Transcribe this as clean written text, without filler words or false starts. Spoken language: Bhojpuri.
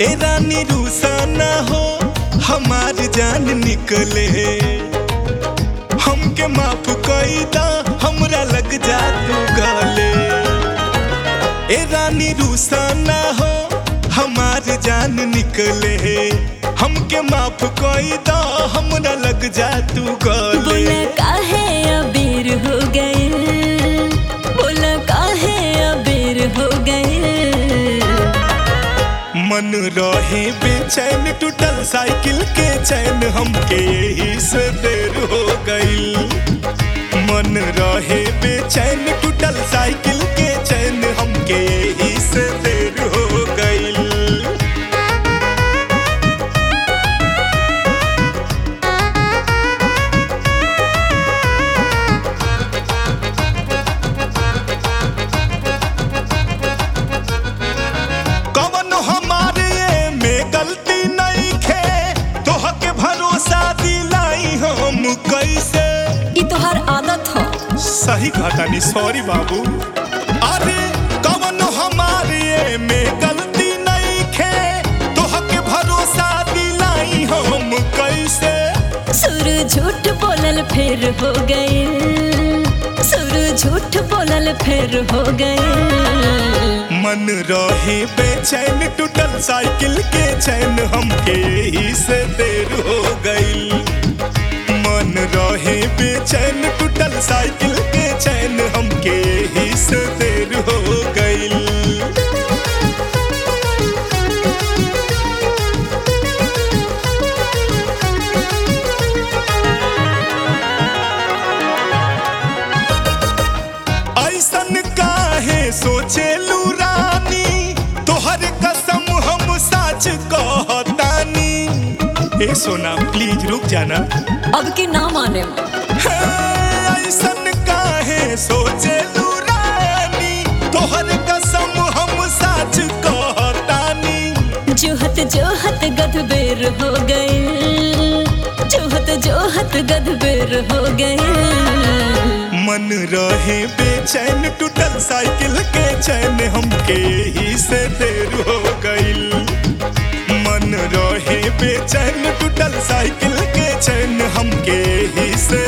ए रानी रूसा ना हो हमार जान निकले, हमके माफ कईदा हमरा लग जा तू गले। ए रानी रूसा ना हो हमार जान निकले, हमके माफ कईदा हमरा लग जा तू गले। बोला काहे अबीर हो गए, बोला काहे अबीर हो गए। मन रहे बेचैन टूटल साइकिल के चैन, हमके यही से देर हो गई। मन रहे बेचैन टूटल साइकिल के चैन, हमके यही से देर हो गई। कैसे ई तोहर आदत हो। सही कहतानी, सॉरी बाबू। अरे कवन हमारे में गलती नहीं खे, तोहके भरोसा दिलाई हम कैसे। सुर झूठ बोलल फिर हो गए, सुर झूठ बोलल फिर हो गए। मन रहे बेचैन टूटल साइकिल के चैन, हमके यही से देर हो गई। मन रहे बेचैन टूटल साइकिल के चैन, हमके यही से देर हो गई। ऐसन काहे सोचेलू रानी, तोहर कसम हम सच कहतानी। ए सोना प्लीज रुक जाना, अब की ना माने। ऐसन काहे सोचेलू रानी, तोहर कसम हम सच कहतानी। जोहत जोहत गदबेर हो गए, जोहत जोहत गदबेर हो गए। मन रहे बेचैन टूटल साइकिल के चैन, हमके यही से देर हो गई। मन रहे बेचैन टूटल साइकिल के चैन, हमके यही से